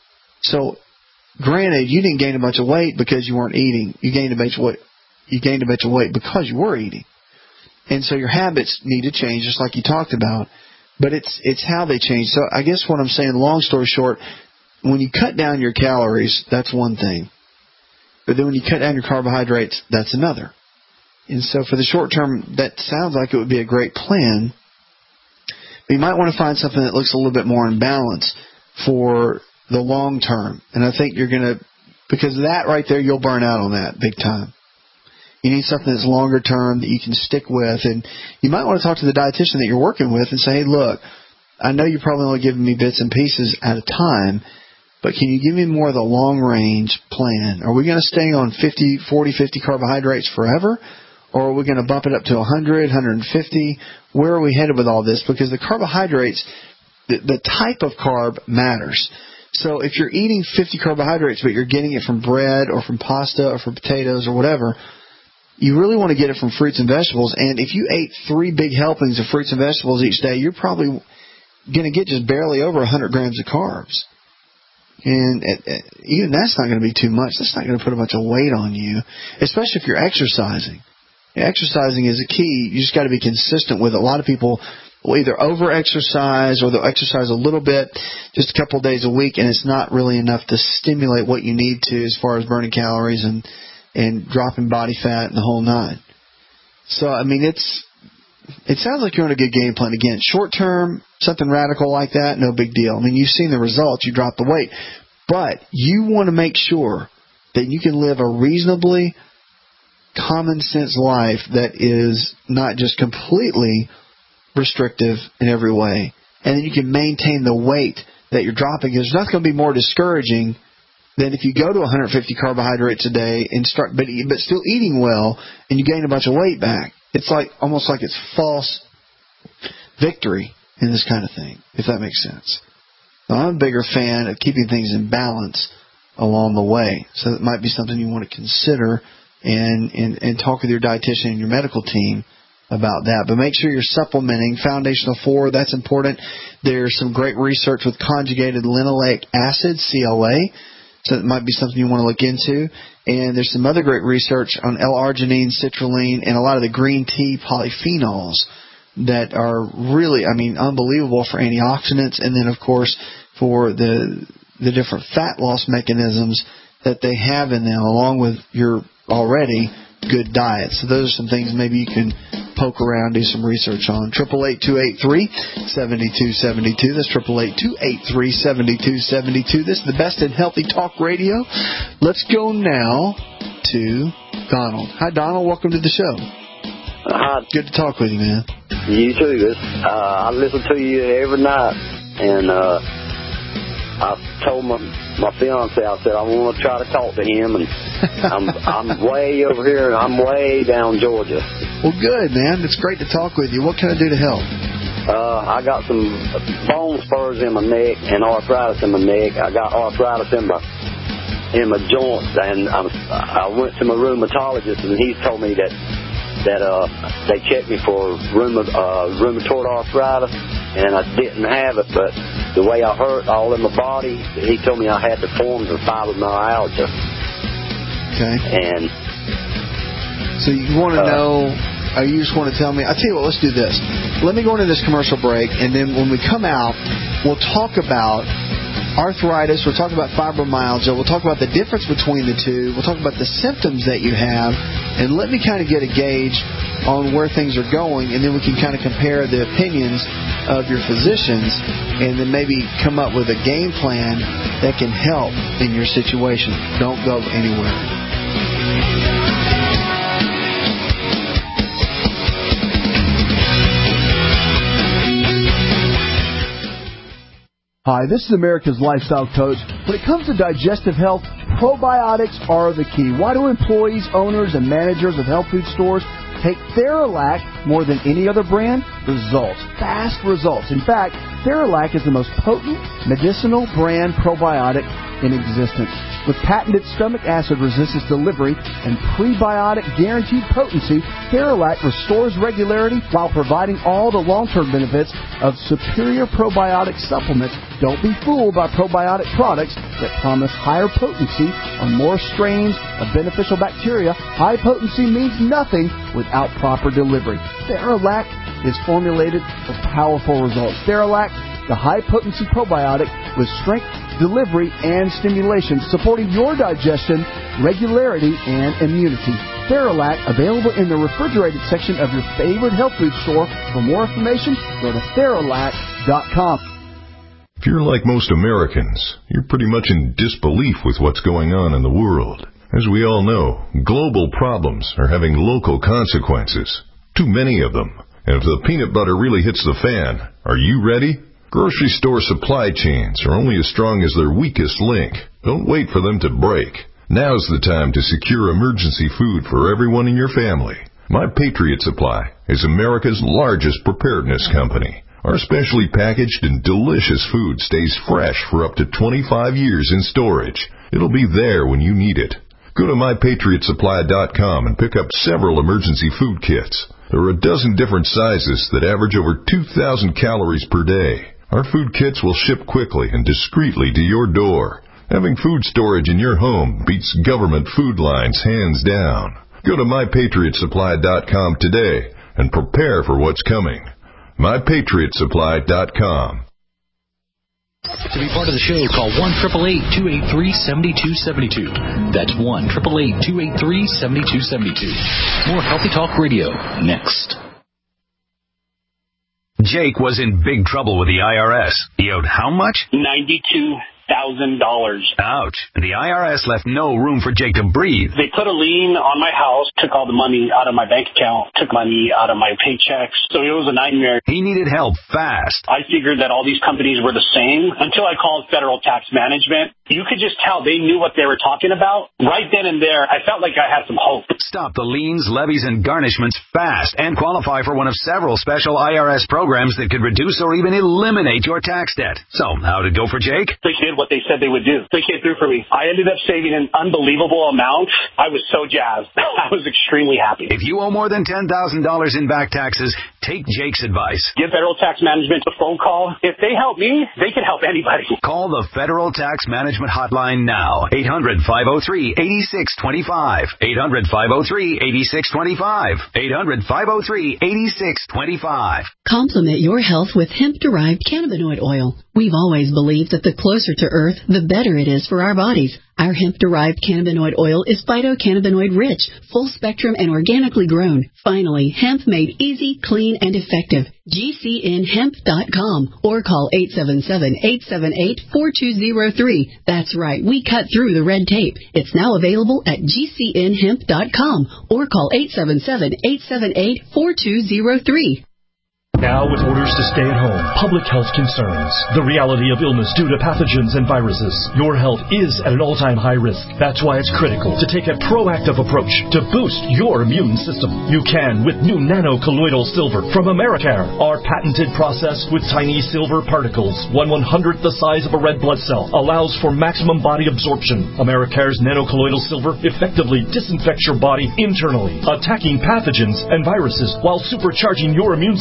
So, granted, you didn't gain a bunch of weight because you weren't eating. You gained a bunch of weight. You gained a bunch of weight because you were eating. And so your habits need to change, just like you talked about. But it's it's how they change. So I guess what I'm saying, long story short, when you cut down your calories, that's one thing. But then when you cut down your carbohydrates, that's another. And so for the short term, that sounds like it would be a great plan. But you might want to find something that looks a little bit more in balance for the long term. And I think you're going to, because of that right there, you'll burn out on that big time. You need something that's longer term that you can stick with. And you might want to talk to the dietitian that you're working with and say, hey, look, I know you're probably only giving me bits and pieces at a time, but can you give me more of the long range plan? Are we going to stay on fifty, forty, fifty carbohydrates forever? Or are we going to bump it up to one hundred, one hundred fifty? Where are we headed with all this? Because the carbohydrates, the, the type of carb matters. So if you're eating fifty carbohydrates, but you're getting it from bread or from pasta or from potatoes or whatever, you really want to get it from fruits and vegetables. And if you ate three big helpings of fruits and vegetables each day, you're probably going to get just barely over one hundred grams of carbs. And it, it, even that's not going to be too much. That's not going to put a bunch of weight on you, especially if you're exercising. Exercising is a key. You just got to be consistent with it. A lot of people will either over-exercise or they'll exercise a little bit, just a couple of days a week, and it's not really enough to stimulate what you need to as far as burning calories and, and dropping body fat and the whole nine. So, I mean, it's it sounds like you're on a good game plan. Again, short-term, something radical like that, no big deal. I mean, you've seen the results. You dropped the weight. But you want to make sure that you can live a reasonably common sense life that is not just completely restrictive in every way, and then you can maintain the weight that you're dropping. There's nothing going to be more discouraging than if you go to one hundred fifty carbohydrates a day and start, but but still eating well, and you gain a bunch of weight back. It's like almost like it's false victory in this kind of thing, if that makes sense. So I'm a bigger fan of keeping things in balance along the way, so it might be something you want to consider. And, and, and talk with your dietitian and your medical team about that. But make sure you're supplementing Foundational four. That's important. There's some great research with conjugated linoleic acid, C L A. So it might be something you want to look into. And there's some other great research on L-arginine, citrulline, and a lot of the green tea polyphenols that are really, I mean, unbelievable for antioxidants. And then, of course, for the the different fat loss mechanisms that they have in them, along with your already good diet. So those are some things maybe you can poke around, do some research on. eight eight eight, two eight three, seven two seven two. That's eight eight eight, two eight three, seven two seven two. This is the best in healthy talk radio. Let's go now to Donald. Hi, Donald. Welcome to the show. Hi. Good to talk with you, man. You too. This, uh, I listen to you every night, and uh, I told my my fiance, I said I want to try to talk to him, and I'm I'm way over here, and I'm way down Georgia. Well, good, man. It's great to talk with you. What can I do to help? Uh, I got some bone spurs in my neck and arthritis in my neck. I got arthritis in my in my joints, and I'm, I went to my rheumatologist, and he told me that that uh they checked me for rheuma, uh, rheumatoid arthritis, and I didn't have it, but the way I hurt all in my body, he told me I had the forms of fibromyalgia. Okay. And so you want to uh, know, or you just want to tell me, I'll tell you what, let's do this. Let me go into this commercial break, and then when we come out, we'll talk about arthritis, we'll talk about fibromyalgia, we'll talk about the difference between the two, we'll talk about the symptoms that you have, and let me kind of get a gauge on where things are going, and then we can kind of compare the opinions of your physicians, and then maybe come up with a game plan that can help in your situation. Don't go anywhere. Hi, this is America's Lifestyle Coach. When it comes to digestive health, probiotics are the key. Why do employees, owners, and managers of health food stores take Theralac more than any other brand? Results. Fast results. In fact, Theralac is the most potent medicinal brand probiotic in existence. With patented stomach acid resistance delivery and prebiotic guaranteed potency, Theralac restores regularity while providing all the long-term benefits of superior probiotic supplements. Don't be fooled by probiotic products that promise higher potency on more strains of beneficial bacteria. High potency means nothing without proper delivery. Theralac is formulated for powerful results. Theralac, the high-potency probiotic with strength, delivery, and stimulation, supporting your digestion, regularity, and immunity. Theralac, available in the refrigerated section of your favorite health food store. For more information, go to Theralac dot com. If you're like most Americans, you're pretty much in disbelief with what's going on in the world. As we all know, global problems are having local consequences. Too many of them. And if the peanut butter really hits the fan, are you ready? Grocery store supply chains are only as strong as their weakest link. Don't wait for them to break. Now's the time to secure emergency food for everyone in your family. My Patriot Supply is America's largest preparedness company. Our specially packaged and delicious food stays fresh for up to twenty-five years in storage. It'll be there when you need it. Go to my patriot supply dot com and pick up several emergency food kits. There are a dozen different sizes that average over two thousand calories per day. Our food kits will ship quickly and discreetly to your door. Having food storage in your home beats government food lines hands down. Go to my patriot supply dot com today and prepare for what's coming. my patriot supply dot com. To be part of the show, call one eight eight eight, two eight three, seven two seven two. That's one eight eight eight, two eight three, seven two seven two. More Healthy Talk Radio next. Jake was in big trouble with the I R S. He owed how much? ninety-two thousand dollars. Ouch. And the I R S left no room for Jake to breathe. They put a lien on my house, took all the money out of my bank account, took money out of my paychecks. So it was a nightmare. He needed help fast. I figured that all these companies were the same until I called Federal Tax Management. You could just tell they knew what they were talking about. Right then and there, I felt like I had some hope. Stop the liens, levies, and garnishments fast and qualify for one of several special I R S programs that could reduce or even eliminate your tax debt. So, how'd it go for Jake? They did what they said they would do. They came through for me. I ended up saving an unbelievable amount. I was so jazzed. I was extremely happy. If you owe more than ten thousand dollars in back taxes, take Jake's advice. Give Federal Tax Management a phone call. If they help me, they can help anybody. Call the Federal Tax Management Hotline now. eight hundred, five oh three, eight six two five. eight hundred, five oh three, eight six two five. eight hundred, five oh three, eight six two five. Complement your health with hemp-derived cannabinoid oil. We've always believed that the closer to Earth, the better it is for our bodies. Our hemp-derived cannabinoid oil is phytocannabinoid rich, full spectrum, and organically grown. Finally, hemp made easy, clean, and effective. G C N hemp dot com or call eight seven seven, eight seven eight, four two zero three. That's right, we cut through the red tape. It's now available at G C N hemp dot com or call eight seven seven, eight seven eight, four two zero three. Now, with orders to stay at home, public health concerns, the reality of illness due to pathogens and viruses, your health is at an all-time high risk. That's why it's critical to take a proactive approach to boost your immune system. You can with new nano-colloidal silver from Americare. Our patented process with tiny silver particles, one one-hundredth the size of a red blood cell, allows for maximum body absorption. Americare's nano-colloidal silver effectively disinfects your body internally, attacking pathogens and viruses while supercharging your immune system.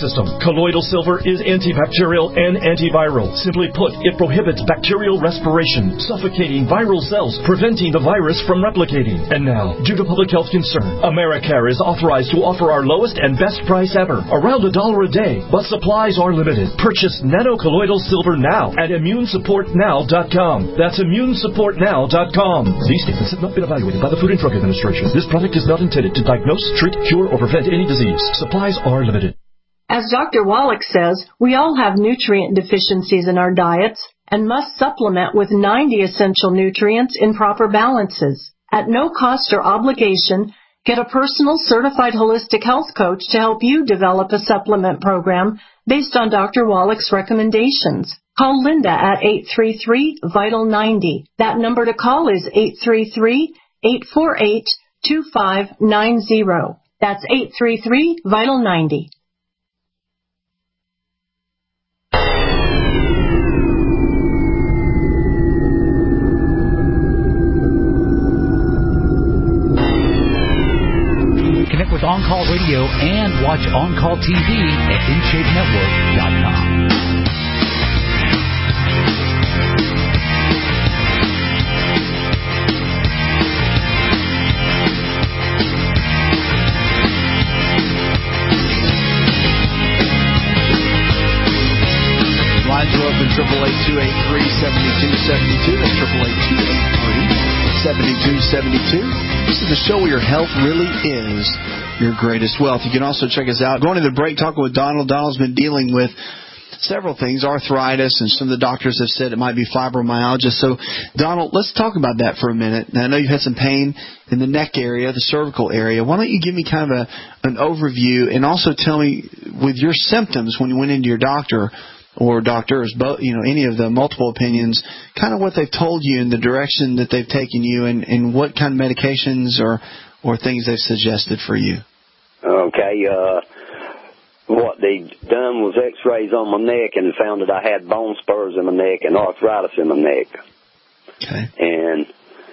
Colloidal silver is antibacterial and antiviral. Simply put, it prohibits bacterial respiration, suffocating viral cells, preventing the virus from replicating. And now, due to public health concern, AmeriCare is authorized to offer our lowest and best price ever, around a dollar a day, but supplies are limited. Purchase nanocolloidal silver now at immune support now dot com. That's immune support now dot com. These statements have not been evaluated by the Food and Drug Administration. This product is not intended to diagnose, treat, cure, or prevent any disease. Supplies are limited. As Doctor Wallach says, we all have nutrient deficiencies in our diets and must supplement with ninety essential nutrients in proper balances. At no cost or obligation, get a personal certified holistic health coach to help you develop a supplement program based on Doctor Wallach's recommendations. Call Linda at eight three three, vital ninety. That number to call is eight three three, eight four eight, two five nine zero. That's eight three three, vital ninety. Connect with On Call Radio and watch On Call T V at in shape network dot com. Lines are open, triple eight two eight three, seven two seven two. That's triple eight two eight three, seven two seven two. This is the show where your health really is your greatest wealth. You can also check us out. Going to the break, talking with Donald. Donald's been dealing with several things, arthritis, and some of the doctors have said it might be fibromyalgia. So, Donald, let's talk about that for a minute. Now, I know you've had some pain in the neck area, the cervical area. Why don't you give me kind of a, an overview and also tell me, with your symptoms when you went into your doctor, or doctors, both, you know, any of the multiple opinions, kind of what they've told you and the direction that they've taken you, and, and what kind of medications or, or things they've suggested for you. Okay, uh, what they done was x-rays on my neck and found that I had bone spurs in my neck and arthritis in my neck. Okay. And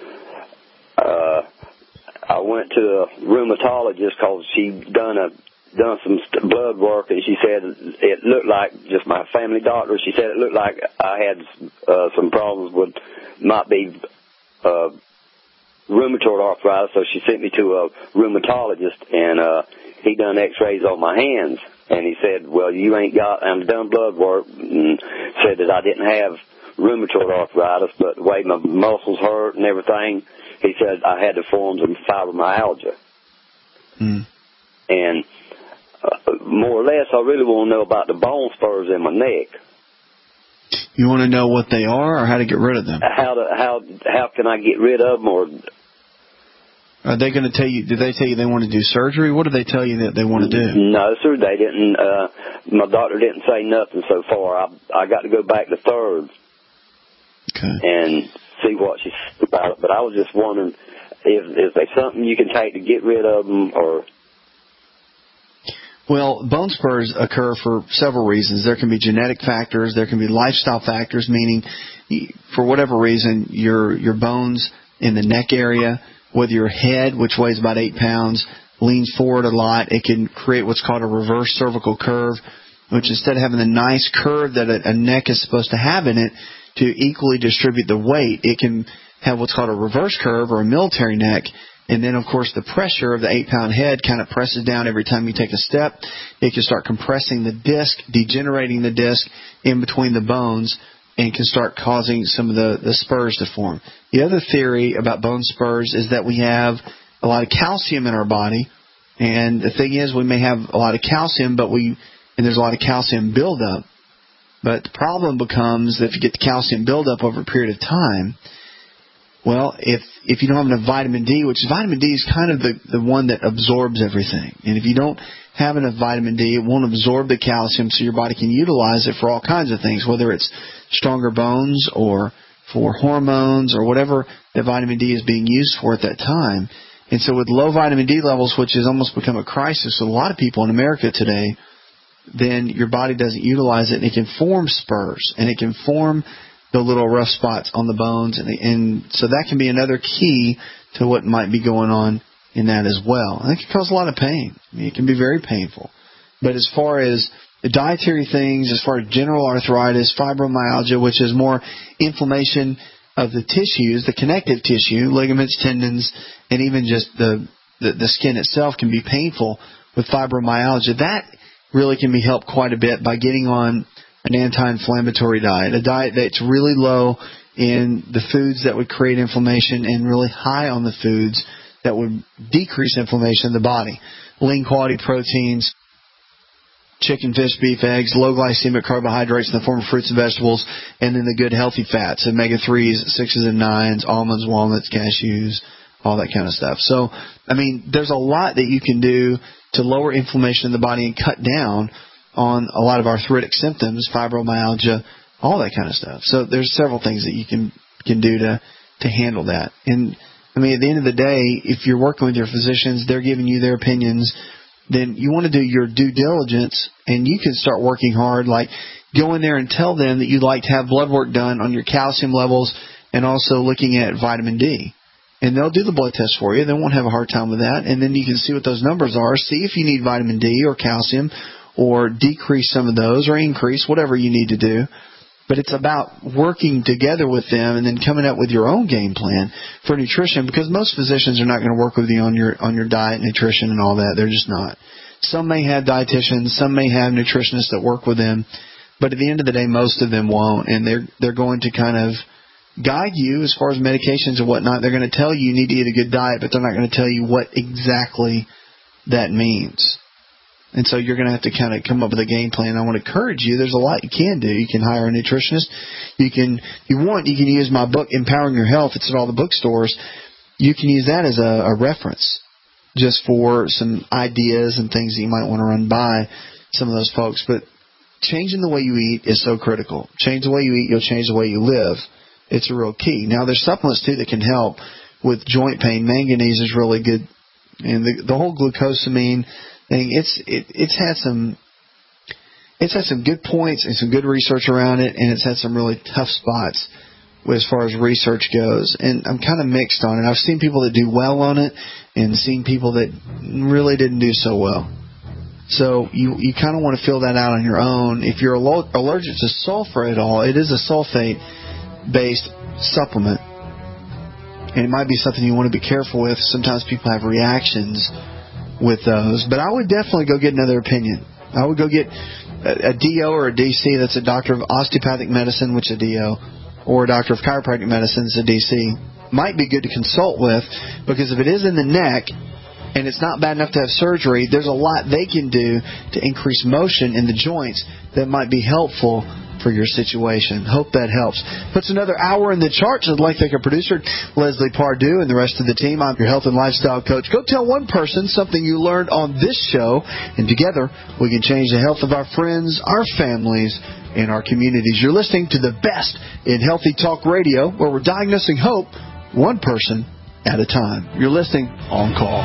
uh, I went to a rheumatologist because she done a done some blood work, and she said it looked like, just my family doctor, she said it looked like I had uh, some problems with, might be uh, rheumatoid arthritis, so she sent me to a rheumatologist, and uh, he done x-rays on my hands, and he said, well, you ain't got, and done blood work, and said that I didn't have rheumatoid arthritis, but the way my muscles hurt and everything, he said I had the forms of fibromyalgia. Mm. And Uh, more or less, I really want to know about the bone spurs in my neck. You want to know what they are, or how to get rid of them? How to, how how can I get rid of them? Or are they going to tell you? Did they tell you they want to do surgery? What did they tell you that they want to do? No, sir, they didn't. Uh, my doctor didn't say nothing so far. I I got to go back to third okay. and see what she said about it. But I was just wondering if is there something you can take to get rid of them, or. Well, bone spurs occur for several reasons. There can be genetic factors. There can be lifestyle factors, meaning for whatever reason, your your bones in the neck area, whether your head, which weighs about eight pounds, leans forward a lot, it can create what's called a reverse cervical curve, which instead of having the nice curve that a, a neck is supposed to have in it to equally distribute the weight, it can have what's called a reverse curve or a military neck. And then, of course, the pressure of the eight-pound head kind of presses down every time you take a step. It can start compressing the disc, degenerating the disc in between the bones, and can start causing some of the, the spurs to form. The other theory about bone spurs is that we have a lot of calcium in our body. And the thing is, we may have a lot of calcium, but we and there's a lot of calcium buildup. But the problem becomes that if you get the calcium buildup over a period of time, well, if if you don't have enough vitamin D, which vitamin D is kind of the, the one that absorbs everything. And if you don't have enough vitamin D, it won't absorb the calcium so your body can utilize it for all kinds of things, whether it's stronger bones or for hormones or whatever that vitamin D is being used for at that time. And so with low vitamin D levels, which has almost become a crisis with a lot of people in America today, then your body doesn't utilize it, and it can form spurs, and it can form the little rough spots on the bones, and, and so that can be another key to what might be going on in that as well. And it can cause a lot of pain. I mean, it can be very painful. But as far as dietary things as far as general arthritis, fibromyalgia, which is more inflammation of the tissues, the connective tissue, ligaments, tendons, and even just the, the, the skin itself can be painful with fibromyalgia. That really can be helped quite a bit by getting on an anti-inflammatory diet, a diet that's really low in the foods that would create inflammation and really high on the foods that would decrease inflammation in the body. Lean quality proteins, chicken, fish, beef, eggs, low glycemic carbohydrates in the form of fruits and vegetables, and then the good healthy fats, omega threes, sixes and nines, almonds, walnuts, cashews, all that kind of stuff. So, I mean, there's a lot that you can do to lower inflammation in the body and cut down on a lot of arthritic symptoms, fibromyalgia, all that kind of stuff. So there's several things that you can can do to, to handle that. And, I mean, at the end of the day, if you're working with your physicians, they're giving you their opinions, then you want to do your due diligence, and you can start working hard, like go in there and tell them that you'd like to have blood work done on your calcium levels and also looking at vitamin D. And they'll do the blood test for you. They won't have a hard time with that. And then you can see what those numbers are, see if you need vitamin D or calcium or decrease some of those or increase, whatever you need to do. But it's about working together with them and then coming up with your own game plan for nutrition, because most physicians are not going to work with you on your on your diet, nutrition, and all that. They're just not. Some may have dietitians, some may have nutritionists that work with them, but at the end of the day, most of them won't, and they're they're going to kind of guide you as far as medications and whatnot. They're going to tell you you need to eat a good diet, but they're not going to tell you what exactly that means. And so you're going to have to kind of come up with a game plan. I want to encourage you. There's a lot you can do. You can hire a nutritionist. You can, if you want, you can use my book, Empowering Your Health. It's at all the bookstores. You can use that as a, a reference just for some ideas and things that you might want to run by some of those folks. But changing the way you eat is so critical. Change the way you eat, you'll change the way you live. It's a real key. Now, there's supplements, too, that can help with joint pain. Manganese is really good. And the, the whole glucosamine thing, it's it, it's had some it's had some good points and some good research around it, and it's had some really tough spots as far as research goes. And I'm kind of mixed on it. I've seen people that do well on it and seen people that really didn't do so well. So you you kind of want to fill that out on your own. If you're allergic to sulfur at all, it is a sulfate-based supplement. And it might be something you want to be careful with. Sometimes people have reactions with those. But I would definitely go get another opinion. I would go get a, a D O or a D C, that's a doctor of osteopathic medicine, which is a D O, or a doctor of chiropractic medicine, that's a D C. Might be good to consult with, because if it is in the neck and it's not bad enough to have surgery, there's a lot they can do to increase motion in the joints that might be helpful for your situation. Hope that helps. Puts another hour in the charts. I'd like to thank our producer, Leslie Pardue, and the rest of the team. I'm your health and lifestyle coach. Go tell one person something you learned on this show, and together we can change the health of our friends, our families, and our communities. You're listening to the best in healthy talk radio, where we're diagnosing hope one person at a time. You're listening On Call.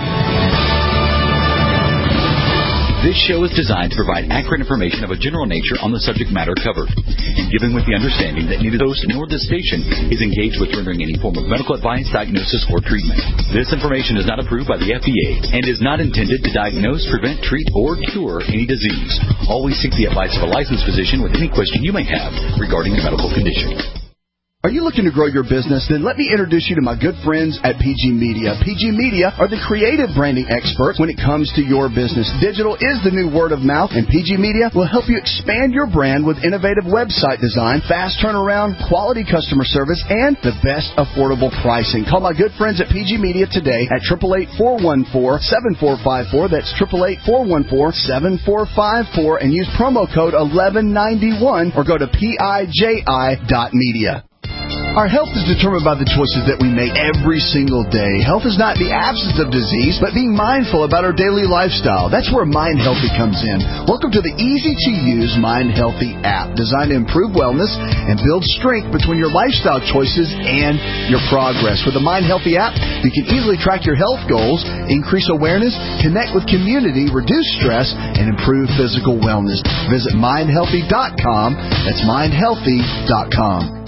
This show is designed to provide accurate information of a general nature on the subject matter covered, and given with the understanding that neither host nor this station is engaged with rendering any form of medical advice, diagnosis, or treatment. This information is not approved by the F D A and is not intended to diagnose, prevent, treat, or cure any disease. Always seek the advice of a licensed physician with any question you may have regarding your medical condition. Are you looking to grow your business? Then let me introduce you to my good friends at P G Media. P G Media are the creative branding experts when it comes to your business. Digital is the new word of mouth, and P G Media will help you expand your brand with innovative website design, fast turnaround, quality customer service, and the best affordable pricing. Call my good friends at P G Media today at eight eight eight, four one four, seven four five four. That's eight eight eight, four one four, seven four five four, and use promo code eleven ninety-one or go to P I J I dot media. Our health is determined by the choices that we make every single day. Health is not the absence of disease, but being mindful about our daily lifestyle. That's where Mind Healthy comes in. Welcome to the easy-to-use Mind Healthy app, designed to improve wellness and build strength between your lifestyle choices and your progress. With the Mind Healthy app, you can easily track your health goals, increase awareness, connect with community, reduce stress, and improve physical wellness. Visit mind healthy dot com. That's mind healthy dot com.